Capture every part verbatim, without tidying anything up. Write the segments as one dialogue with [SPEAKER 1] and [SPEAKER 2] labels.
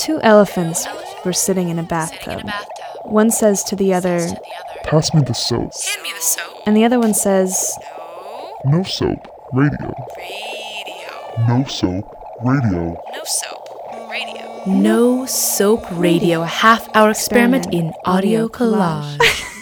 [SPEAKER 1] Two elephants were sitting in a bathtub. One says to the other,
[SPEAKER 2] "Pass me the soap."
[SPEAKER 3] Hand me the soap.
[SPEAKER 1] And the other one says,
[SPEAKER 2] "No soap, radio."
[SPEAKER 3] Radio.
[SPEAKER 2] "No soap, radio."
[SPEAKER 3] No soap. Radio.
[SPEAKER 4] No Soap Radio, a half-hour experiment in audio collage.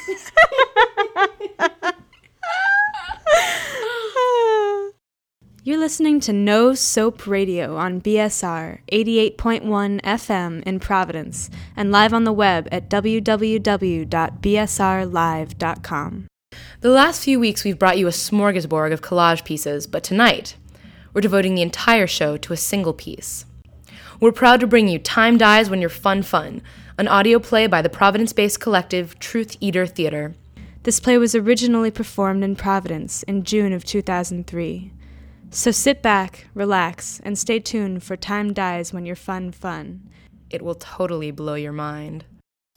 [SPEAKER 1] You're listening to No Soap Radio on B S R eighty-eight point one F M in Providence and live on the web at w w w dot b s r live dot com.
[SPEAKER 4] The last few weeks we've brought you a smorgasbord of collage pieces, but tonight we're devoting the entire show to a single piece. We're proud to bring you Time Dies When You're Fun Fun, an audio play by the Providence-based collective Truth Eater Theater.
[SPEAKER 1] This play was originally performed in Providence in June of two thousand three. So sit back, relax, and stay tuned for Time Dies When You're Fun Fun.
[SPEAKER 4] It will totally blow your mind.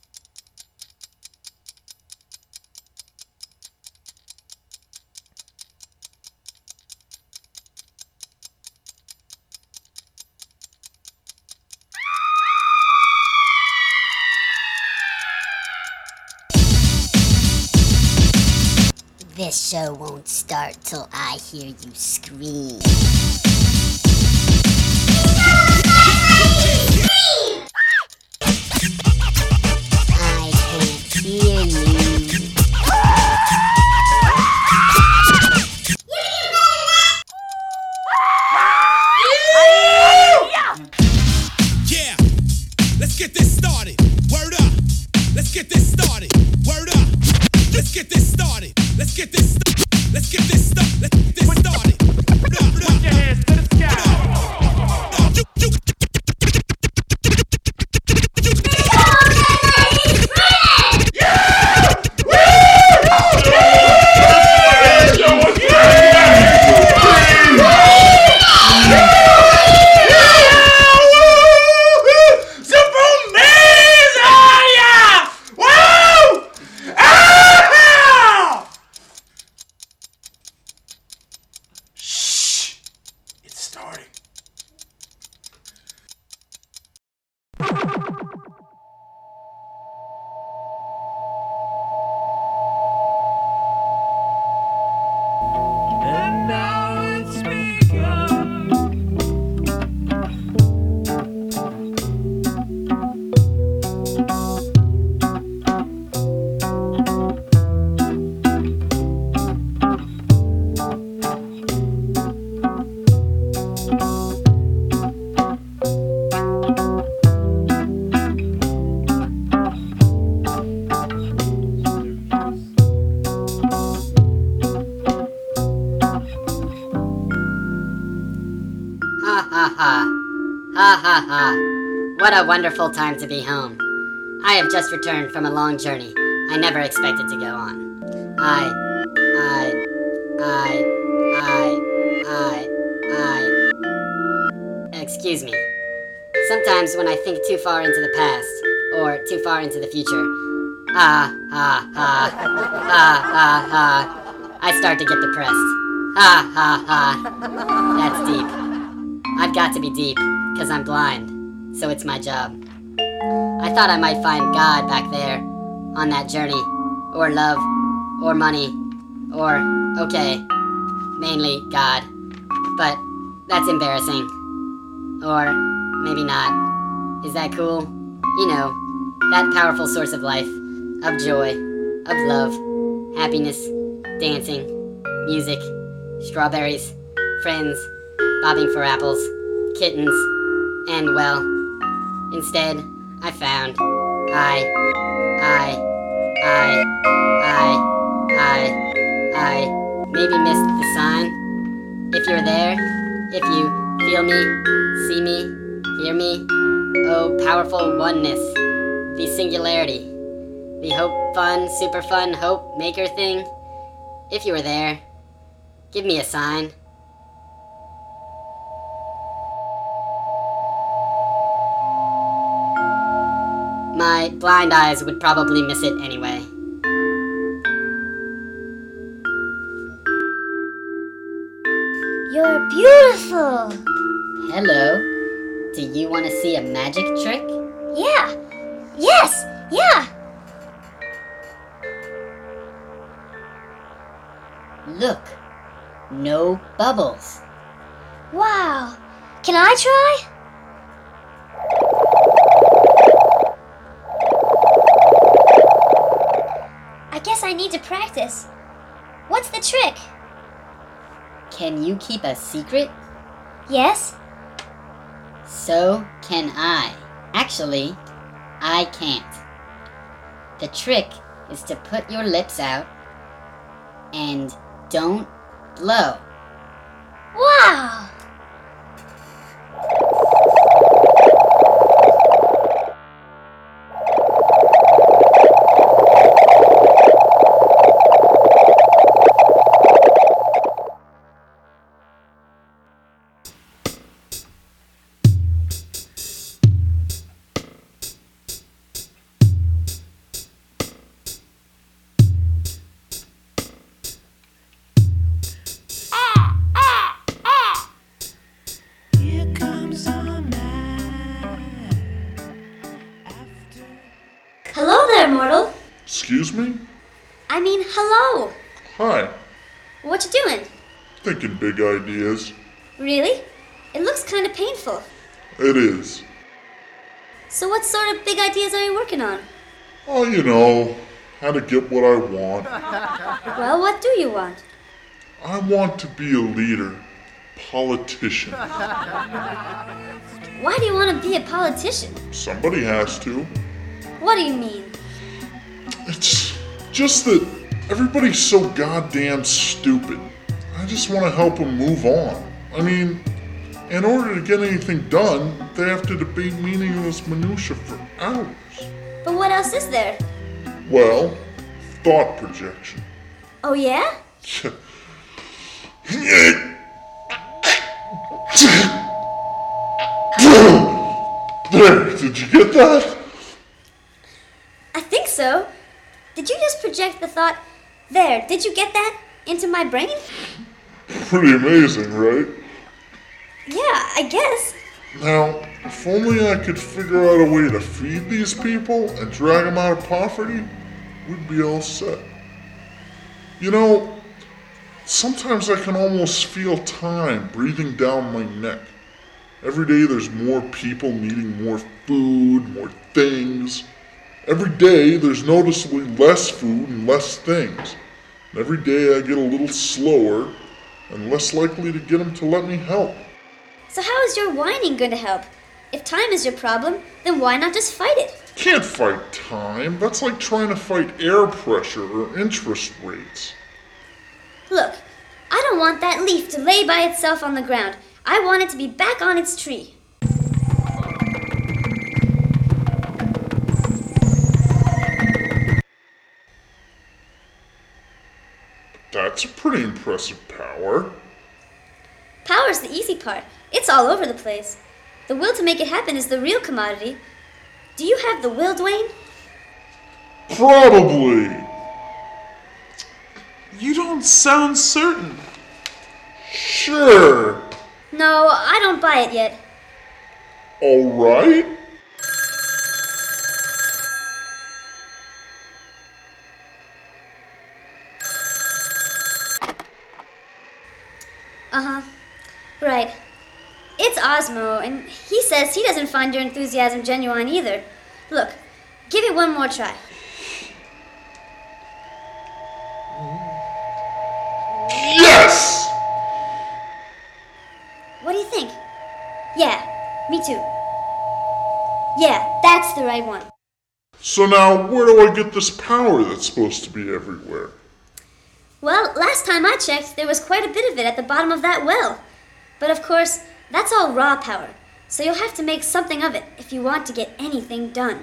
[SPEAKER 5] This show won't start till I hear you scream. I can't hear you.
[SPEAKER 6] Yeah, let's get this started. Word up. Let's get this started. Word up. Let's get this started. Let's get this st- Let's get this stuff. Let's get this started. Put your hands to the sky. You, you,
[SPEAKER 5] What a wonderful time to be home. I have just returned from a long journey I never expected to go on. I, I, I, I, I, I... Excuse me. Sometimes when I think too far into the past, or too far into the future, ah, ah, ah, ah, ah, ah, I start to get depressed. Ha, ha, ha. That's deep. I've got to be deep, because I'm blind. So it's my job. I thought I might find God back there, on that journey, or love, or money, or, okay, mainly God. But that's embarrassing. Or maybe not. Is that cool? You know, that powerful source of life, of joy, of love, happiness, dancing, music, strawberries, friends, bobbing for apples, kittens, and well, instead, I found I, I, I, I, I, I maybe missed the sign. If you're there, if you feel me, see me, hear me, oh powerful oneness, the singularity, the hope fun, super fun hope maker thing. If you were there, give me a sign. My blind eyes would probably miss it anyway.
[SPEAKER 7] You're beautiful.
[SPEAKER 5] Hello. Do you want to see a magic trick?
[SPEAKER 7] Yeah. Yes. Yeah.
[SPEAKER 5] Look. No bubbles.
[SPEAKER 7] Wow. Can I try? I guess I need to practice. What's the trick?
[SPEAKER 5] Can you keep a secret?
[SPEAKER 7] Yes.
[SPEAKER 5] So can I. Actually, I can't. The trick is to put your lips out and don't blow.
[SPEAKER 7] Wow. Hello there, mortal.
[SPEAKER 2] Excuse me?
[SPEAKER 7] I mean, hello.
[SPEAKER 2] Hi.
[SPEAKER 7] What you doing?
[SPEAKER 2] Thinking big ideas.
[SPEAKER 7] Really? It looks kind of painful.
[SPEAKER 2] It is.
[SPEAKER 7] So what sort of big ideas are you working on?
[SPEAKER 2] Oh, you know, how to get what I want.
[SPEAKER 7] Well, what do you want?
[SPEAKER 2] I want to be a leader. Politician.
[SPEAKER 7] Why do you want to be a politician?
[SPEAKER 2] Somebody has to.
[SPEAKER 7] What do you mean?
[SPEAKER 2] It's just that everybody's so goddamn stupid. I just want to help them move on. I mean, in order to get anything done, they have to debate meaningless minutia for hours.
[SPEAKER 7] But what else is there?
[SPEAKER 2] Well, thought projection.
[SPEAKER 7] Oh yeah?
[SPEAKER 2] There, did you get that?
[SPEAKER 7] I think so. Did you just project the thought, there, did you get that, into my brain?
[SPEAKER 2] Pretty amazing, right?
[SPEAKER 7] Yeah, I guess.
[SPEAKER 2] Now, if only I could figure out a way to feed these people and drag them out of poverty, we'd be all set. You know, sometimes I can almost feel time breathing down my neck. Every day there's more people needing more food, more things. Every day there's noticeably less food and less things. And every day I get a little slower and less likely to get them to let me help.
[SPEAKER 7] So how is your whining going to help? If time is your problem, then why not just fight it?
[SPEAKER 2] Can't fight time. That's like trying to fight air pressure or interest rates.
[SPEAKER 7] Look, I don't want that leaf to lay by itself on the ground. I want it to be back on its tree.
[SPEAKER 2] That's a pretty impressive power.
[SPEAKER 7] Power's the easy part. It's all over the place. The will to make it happen is the real commodity. Do you have the will, Dwayne?
[SPEAKER 2] Probably.
[SPEAKER 8] You don't sound certain.
[SPEAKER 2] Sure.
[SPEAKER 7] No, I don't buy it yet.
[SPEAKER 2] All right.
[SPEAKER 7] Uh-huh. Right. It's Osmo, and he says he doesn't find your enthusiasm genuine either. Look, give it one more try.
[SPEAKER 2] Yes!
[SPEAKER 7] What do you think? Yeah, me too. Yeah, that's the right one.
[SPEAKER 2] So now, where do I get this power that's supposed to be everywhere?
[SPEAKER 7] Well, last time I checked, there was quite a bit of it at the bottom of that well. But of course, that's all raw power, so you'll have to make something of it if you want to get anything done.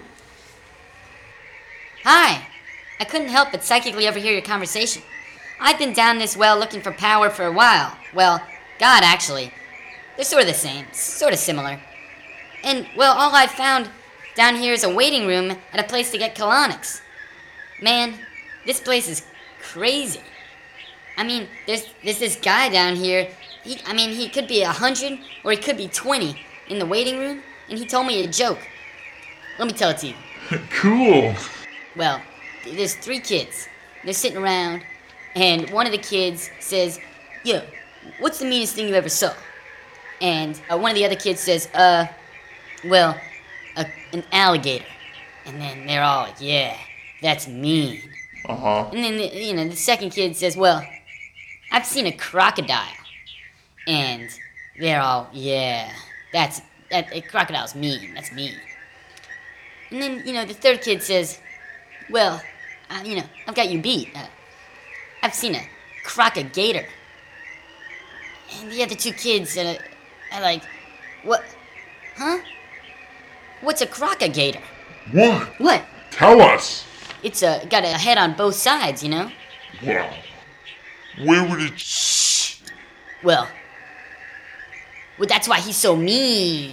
[SPEAKER 5] Hi. I couldn't help but psychically overhear your conversation. I've been down this well looking for power for a while. Well, God, actually. They're sort of the same, sort of similar. And, well, all I've found down here is a waiting room at a place to get colonics. Man, this place is crazy. I mean, there's there's this guy down here. He, I mean, he could be a hundred or he could be twenty, in the waiting room, and he told me a joke. Let me tell it to you.
[SPEAKER 2] Cool.
[SPEAKER 5] Well, there's three kids. They're sitting around, and one of the kids says, "Yo, what's the meanest thing you ever saw?" And uh, one of the other kids says, uh, well, a, an alligator. And then they're all like, "Yeah, that's mean."
[SPEAKER 2] Uh-huh.
[SPEAKER 5] And then, the, you know, the second kid says, "Well, I've seen a crocodile." And they're all, "Yeah, that's, that, a crocodile's mean, that's mean." And then, you know, the third kid says, "Well, uh, you know, I've got you beat. Uh, I've seen a crocagator." And the other two kids uh, are like, "What? Huh? What's a crocagator?"
[SPEAKER 2] What?
[SPEAKER 5] What?
[SPEAKER 2] Tell us.
[SPEAKER 5] It's uh, got a head on both sides, you know?
[SPEAKER 2] Well, where would it... Shh.
[SPEAKER 5] Well, well, that's why he's so mean.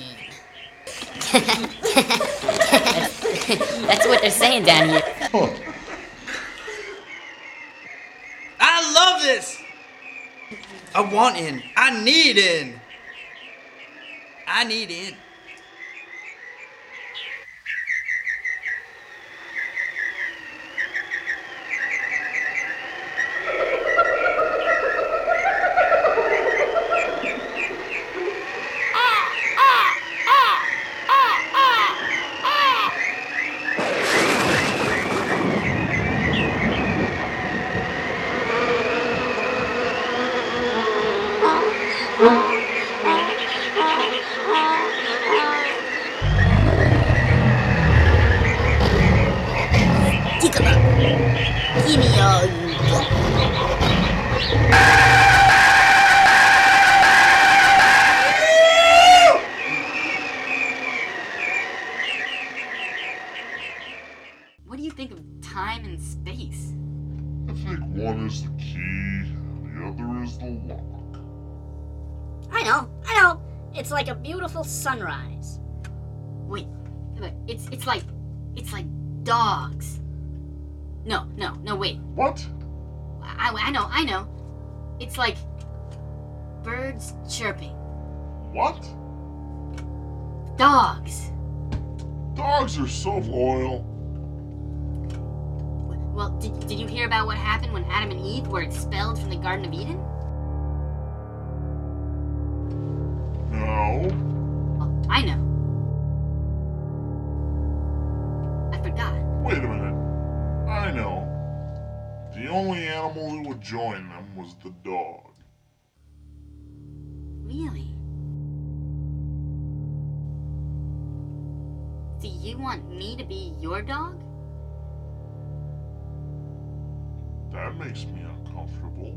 [SPEAKER 5] that's, that's what they're saying down here.
[SPEAKER 2] Huh.
[SPEAKER 9] I love this! I want in. I need in. I need in.
[SPEAKER 5] Give me all you got. What do you think of time and space?
[SPEAKER 2] I think one is the key, the other is the lock.
[SPEAKER 10] I know, I know. It's like a beautiful sunrise.
[SPEAKER 5] Wait, wait, it's it's like it's like dogs. No, no, no, wait.
[SPEAKER 2] What?
[SPEAKER 5] I, I know, I know. It's like birds chirping.
[SPEAKER 2] What?
[SPEAKER 5] Dogs.
[SPEAKER 2] Dogs are so loyal.
[SPEAKER 5] Well, did, did you hear about what happened when Adam and Eve were expelled from the Garden of Eden?
[SPEAKER 2] No.
[SPEAKER 5] Oh, I know. I forgot.
[SPEAKER 2] Wait a minute. I know. The only animal who would join them was the dog.
[SPEAKER 5] Really? Do you want me to be your dog?
[SPEAKER 2] That makes me uncomfortable.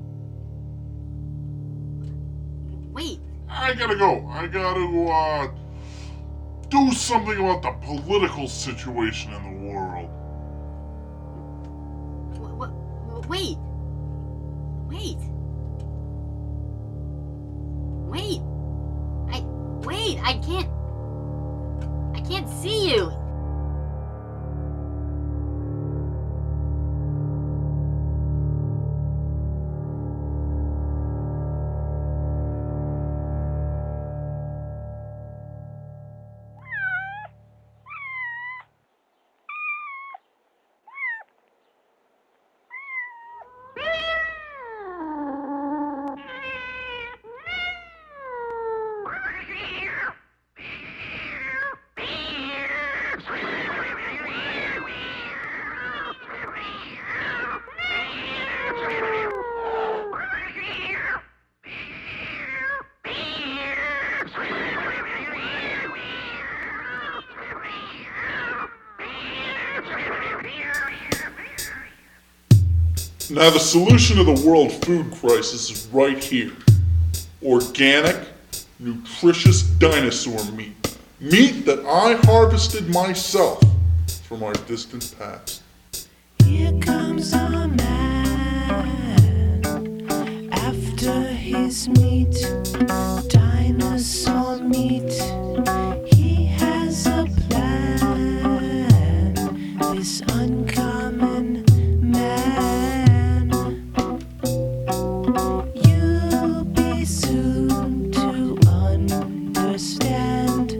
[SPEAKER 5] Wait.
[SPEAKER 2] I gotta go. I gotta, uh, do something about the political situation in the world.
[SPEAKER 5] What? Wait. Wait. Wait. I, wait, I can't, I can't see you.
[SPEAKER 2] Now the solution to the world food crisis is right here. Organic, nutritious dinosaur meat. Meat that I harvested myself from our distant past.
[SPEAKER 11] Here comes a man after his meat, dinosaur meat. He has a plan, this uncommon man. You'll be soon to understand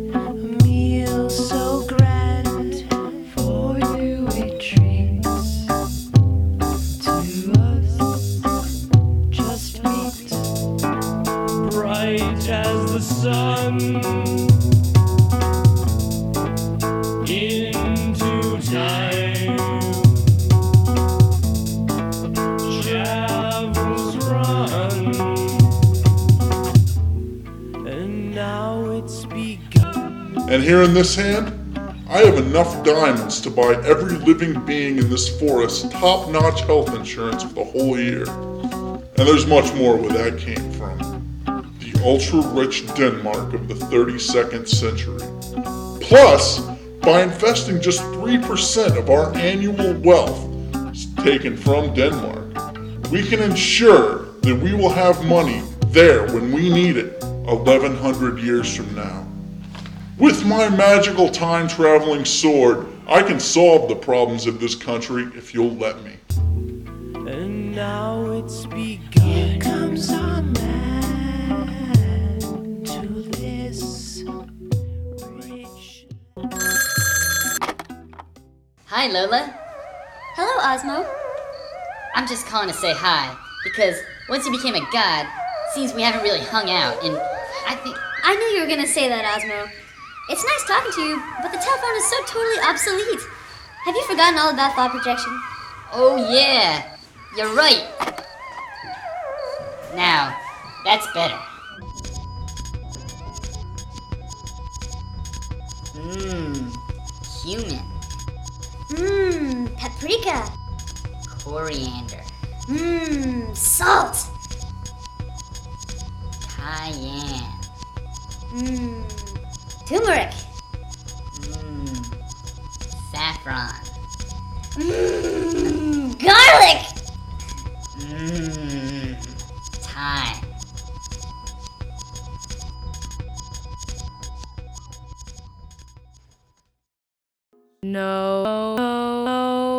[SPEAKER 11] into time. Travels run, and now it's begun.
[SPEAKER 2] And here in this hand, I have enough diamonds to buy every living being in this forest top-notch health insurance for the whole year. And there's much more where that came from. The ultra-rich Denmark of the thirty-second century. Plus, by investing just three percent of our annual wealth taken from Denmark, we can ensure that we will have money there when we need it eleven hundred years from now. With my magical time-traveling sword, I can solve the problems of this country if you'll let me.
[SPEAKER 11] And now it's begun. Here comes our man to this rich.
[SPEAKER 5] Hi, Lola.
[SPEAKER 7] Hello, Osmo.
[SPEAKER 5] I'm just calling to say hi, because once you became a god, seems we haven't really hung out, and I think...
[SPEAKER 7] I knew you were gonna say that, Osmo. It's nice talking to you, but the telephone is so totally obsolete. Have you forgotten all about thought projection?
[SPEAKER 5] Oh yeah, you're right. Now, that's better. Mmm, cumin.
[SPEAKER 7] Mmm, paprika.
[SPEAKER 5] Coriander.
[SPEAKER 7] Mmm, salt.
[SPEAKER 5] Cayenne.
[SPEAKER 7] Mmm, turmeric.
[SPEAKER 5] Mmm, saffron.
[SPEAKER 7] Mmm, garlic.
[SPEAKER 5] Mmm, thyme.
[SPEAKER 4] No, no,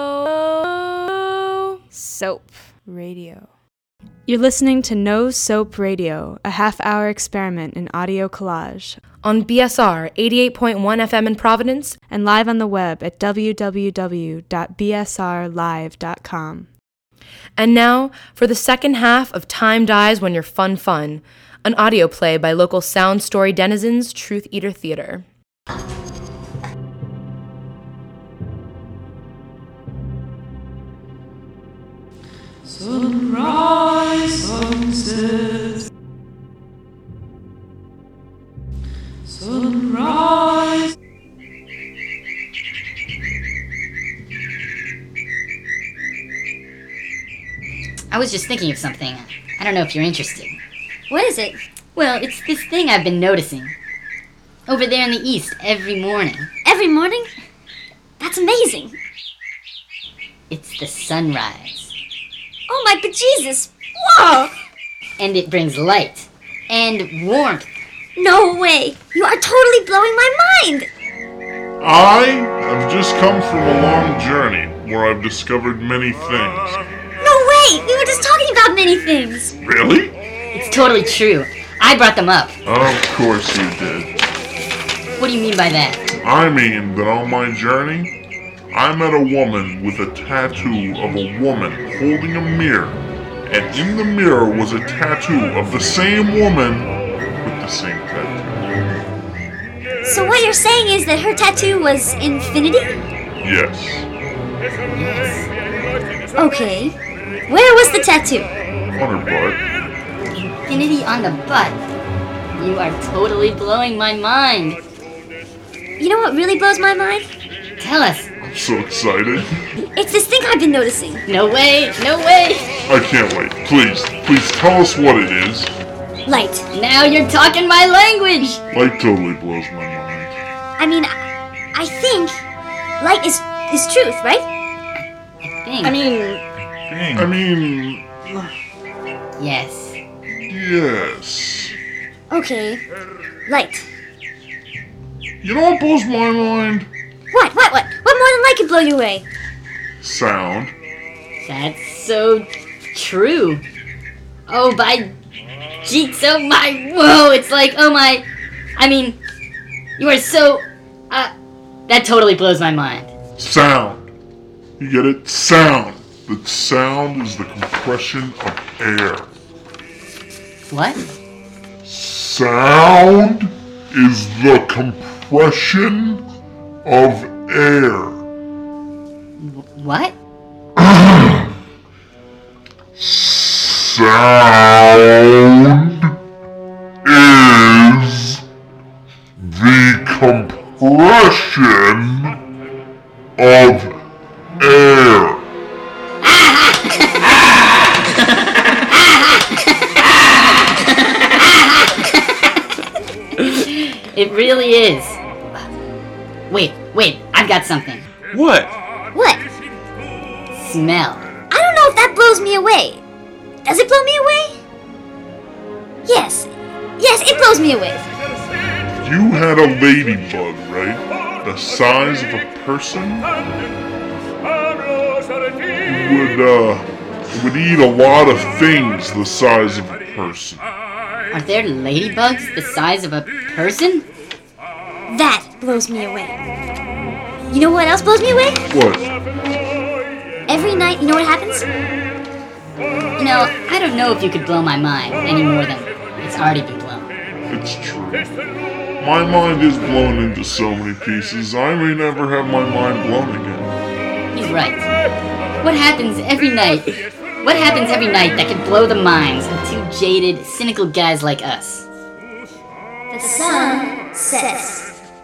[SPEAKER 4] no,
[SPEAKER 1] Soap Radio. You're listening to No Soap Radio, a half-hour experiment in audio collage.
[SPEAKER 4] On B S R eighty-eight point one F M in Providence,
[SPEAKER 1] and live on the web at w w w dot b s r live dot com.
[SPEAKER 4] And now, for the second half of Time Dies When You're Fun Fun, an audio play by local Sound Story denizens Truth Eater Theater.
[SPEAKER 11] Sunrise, sunset. Sunrise.
[SPEAKER 5] I was just thinking of something. I don't know if you're interested.
[SPEAKER 7] What is it?
[SPEAKER 5] Well, it's this thing I've been noticing. Over there in the east, every morning.
[SPEAKER 7] Every morning? That's amazing.
[SPEAKER 5] It's the sunrise.
[SPEAKER 7] Oh my bejesus! Whoa!
[SPEAKER 5] And it brings light. And warmth.
[SPEAKER 7] No way! You are totally blowing my mind!
[SPEAKER 2] I have just come from a long journey where I've discovered many things.
[SPEAKER 7] No way! We were just talking about many things!
[SPEAKER 2] Really?
[SPEAKER 5] It's totally true. I brought them up.
[SPEAKER 2] Of course you did.
[SPEAKER 5] What do you mean by that?
[SPEAKER 2] I mean that on my journey, I met a woman with a tattoo of a woman holding a mirror, and in the mirror was a tattoo of the same woman with the same tattoo.
[SPEAKER 7] So what you're saying is that her tattoo was infinity?
[SPEAKER 2] Yes.
[SPEAKER 7] Okay. Where was the tattoo?
[SPEAKER 2] On her butt.
[SPEAKER 5] Infinity on the butt. You are totally blowing my mind.
[SPEAKER 7] You know what really blows my mind?
[SPEAKER 5] Tell us.
[SPEAKER 2] I'm so excited.
[SPEAKER 7] It's this thing I've been noticing.
[SPEAKER 5] No way, no way.
[SPEAKER 2] I can't wait. Please, please tell us what it is.
[SPEAKER 7] Light.
[SPEAKER 5] Now you're talking my language.
[SPEAKER 2] Light totally blows my mind.
[SPEAKER 7] I mean, I, I think light is is truth, right?
[SPEAKER 5] I think.
[SPEAKER 9] I mean,
[SPEAKER 2] Dang. I mean...
[SPEAKER 5] Yes.
[SPEAKER 2] Yes.
[SPEAKER 7] Okay. Light.
[SPEAKER 2] You know what blows my mind?
[SPEAKER 7] What? What? What? What more than light can blow you away?
[SPEAKER 2] Sound.
[SPEAKER 5] That's so true. Oh, by Jeets, oh my, whoa, it's like, oh my, I mean, you are so, uh, that totally blows my mind.
[SPEAKER 2] Sound. You get it? Sound. The sound is the compression of air.
[SPEAKER 5] What?
[SPEAKER 2] Sound is the compression of air.
[SPEAKER 5] What?
[SPEAKER 2] Sound is the compression of air.
[SPEAKER 5] It really is. Wait, wait, I've got something.
[SPEAKER 8] What?
[SPEAKER 7] What?
[SPEAKER 5] Smell.
[SPEAKER 7] I don't know if that blows me away. Does it blow me away? Yes. Yes, it blows me away.
[SPEAKER 2] You had a ladybug, right? The size of a person? Would, uh, would eat a lot of things the size of a person.
[SPEAKER 5] Are there ladybugs the size of a person?
[SPEAKER 7] That blows me away. You know what else blows me away?
[SPEAKER 2] What?
[SPEAKER 7] Every night, you know what happens?
[SPEAKER 5] You know, I don't know if you could blow my mind any more than it's already been blown.
[SPEAKER 2] It's true. My mind is blown into so many pieces, I may never have my mind blown again.
[SPEAKER 5] He's right. What happens every night? What happens every night that could blow the minds of two jaded, cynical guys like us?
[SPEAKER 7] The sun sets.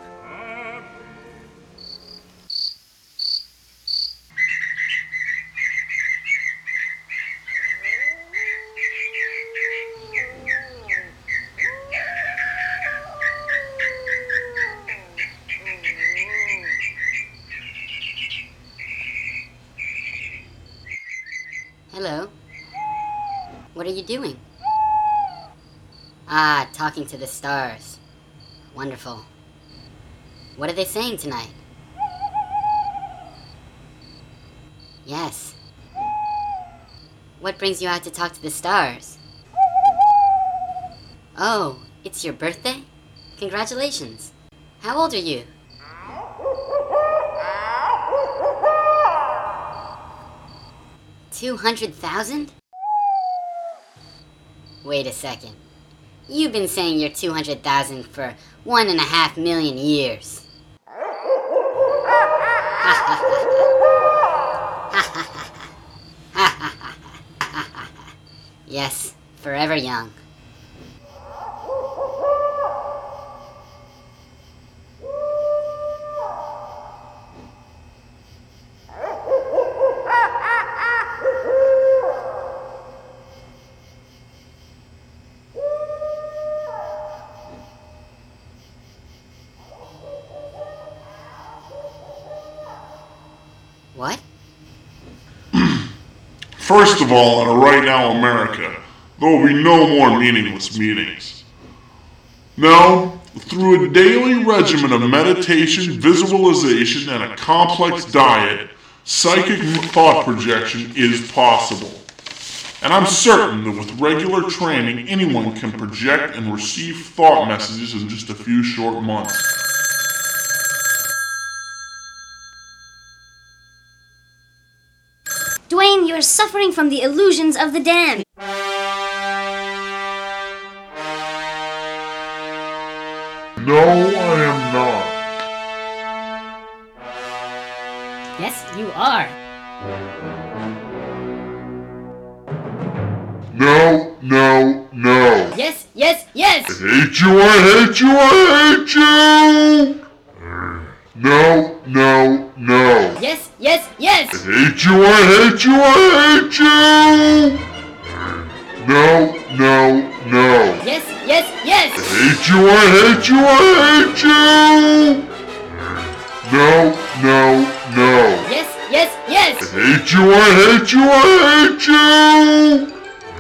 [SPEAKER 5] Hello? What are you doing? Ah, talking to the stars. Wonderful. What are they saying tonight? Yes. What brings you out to talk to the stars? Oh, it's your birthday? Congratulations. How old are you? Two hundred thousand? Wait a second. You've been saying you're two hundred thousand for one and a half million years. Yes, forever young. What?
[SPEAKER 2] First of all, in a Right Now America, there will be no more meaningless meetings. No, through a daily regimen of meditation, visualization, and a complex diet, psychic thought projection is possible. And I'm certain that with regular training, anyone can project and receive thought messages in just a few short months.
[SPEAKER 7] Dwayne, you're suffering from the illusions of the damned.
[SPEAKER 2] No, I am not.
[SPEAKER 5] Yes, you are.
[SPEAKER 2] No, no, no.
[SPEAKER 5] Yes, yes, yes!
[SPEAKER 2] I hate you, I hate you, I hate you! No, no, no.
[SPEAKER 5] Yes, yes, yes!
[SPEAKER 2] I hate you, I hate you, I hate you! No, no, no.
[SPEAKER 5] Yes, yes, yes!
[SPEAKER 2] I hate you, I hate you, I hate you! No, no, no.
[SPEAKER 5] Yes, yes, yes!
[SPEAKER 2] I hate you, I hate you, I hate you!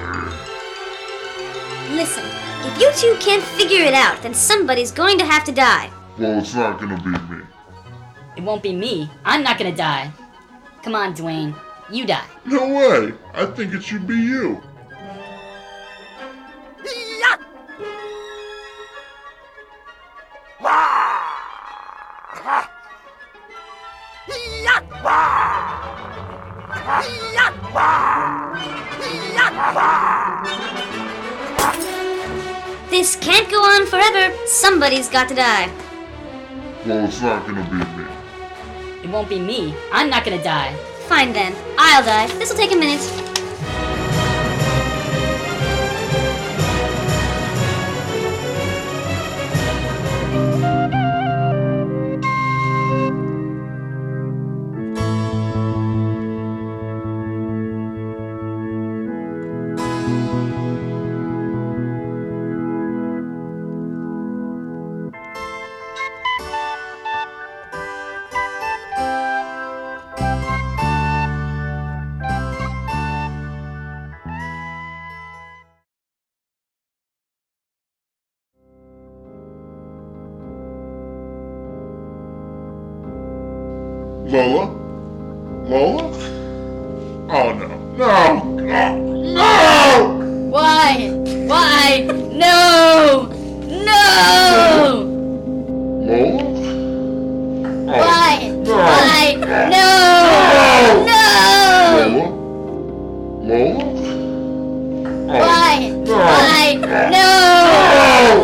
[SPEAKER 7] Listen, if you two can't figure it out, then somebody's going to have to die.
[SPEAKER 2] Well, it's not gonna be me.
[SPEAKER 5] It won't be me. I'm not gonna die. Come on, Dwayne. You die.
[SPEAKER 2] No way. I think it should be you.
[SPEAKER 7] This can't go on forever. Somebody's got to die.
[SPEAKER 2] Well, it's not gonna be me.
[SPEAKER 5] It won't be me. I'm not gonna die.
[SPEAKER 7] Fine then. I'll die. This'll take a minute.
[SPEAKER 2] Lola? Lola? Oh no. No! No! No!
[SPEAKER 5] Why? Why? No! No!
[SPEAKER 2] Lola? Oh,
[SPEAKER 5] Why?
[SPEAKER 2] no.
[SPEAKER 5] Why? No! No!
[SPEAKER 2] Lola? Lola? Oh,
[SPEAKER 5] Why?
[SPEAKER 2] no.
[SPEAKER 5] Why? No!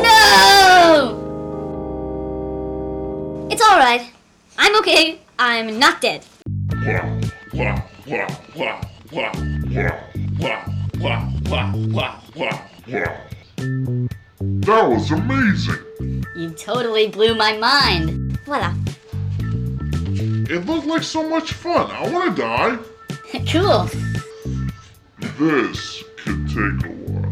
[SPEAKER 5] No!
[SPEAKER 7] It's alright. I'm okay. I'm not dead.
[SPEAKER 2] Wow, wow, wow, wow, wow, wow, wow, wow, wow, wow, wow, wow. That was amazing.
[SPEAKER 5] You totally blew my mind.
[SPEAKER 7] Voila.
[SPEAKER 2] It looked like so much fun. I want to die.
[SPEAKER 5] Cool.
[SPEAKER 2] This could take a while.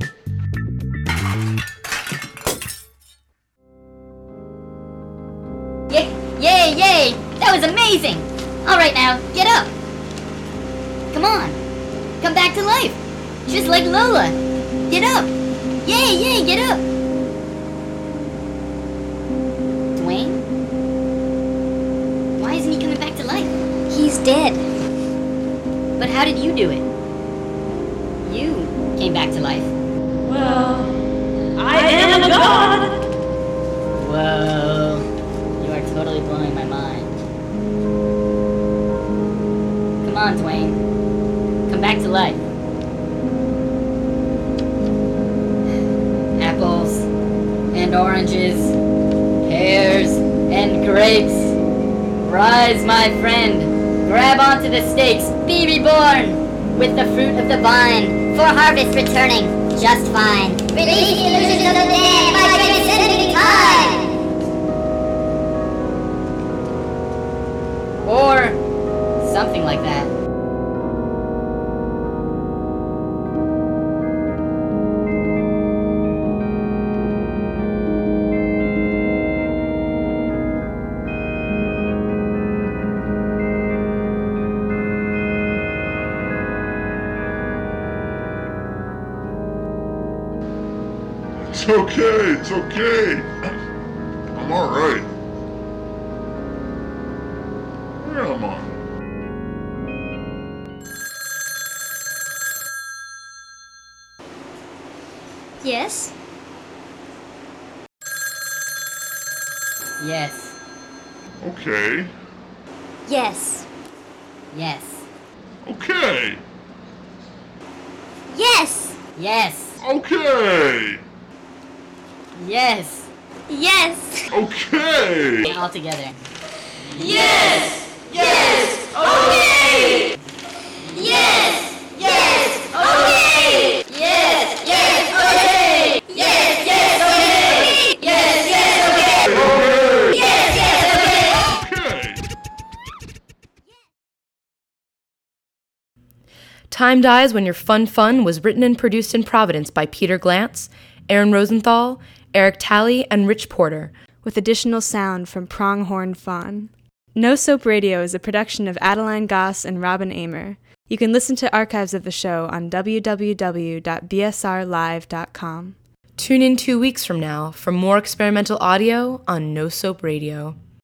[SPEAKER 5] Yay! Yay! Yay! That was amazing! Alright now, get up! Come on! Come back to life! Just like Lola! Get up! Yay! Yay! Get up! Dwayne? Why isn't he coming back to life?
[SPEAKER 7] He's dead.
[SPEAKER 5] But how did you do it? You came back to life.
[SPEAKER 11] Well, I am a god!
[SPEAKER 5] Whoa. You are totally blowing my mind. Come on, Dwayne. Come back to life. Apples and oranges, pears and grapes. Rise, my friend. Grab onto the stakes. Be reborn with the fruit of the vine.
[SPEAKER 10] For harvest returning just fine. Release the illusions of the dead by transcending time.
[SPEAKER 5] Or something like that.
[SPEAKER 2] It's okay, it's okay. I'm alright. Where am I?
[SPEAKER 7] Yes?
[SPEAKER 5] Yes.
[SPEAKER 2] Okay.
[SPEAKER 7] Yes.
[SPEAKER 5] Yes.
[SPEAKER 2] Okay.
[SPEAKER 7] Yes!
[SPEAKER 5] Yes.
[SPEAKER 2] Okay.
[SPEAKER 5] Yes.
[SPEAKER 7] Yes!
[SPEAKER 2] Okay.
[SPEAKER 5] All together.
[SPEAKER 11] Yes! Yes! Okay! Yes! Yes! Okay! Yes! Yes! Okay! Yes! Yes! Okay! Yes! Yes! Okay! Yes! Yes! Okay!
[SPEAKER 2] Okay.
[SPEAKER 4] Time Dies When Your Fun Fun was written and produced in Providence by Peter Glantz, Aaron Rosenthal, Eric Talley, and Rich Porter,
[SPEAKER 1] with additional sound from Pronghorn Fawn. No Soap Radio is a production of Adeline Goss and Robin Amer. You can listen to archives of the show on w w w dot b s r live dot com.
[SPEAKER 4] Tune in two weeks from now for more experimental audio on No Soap Radio.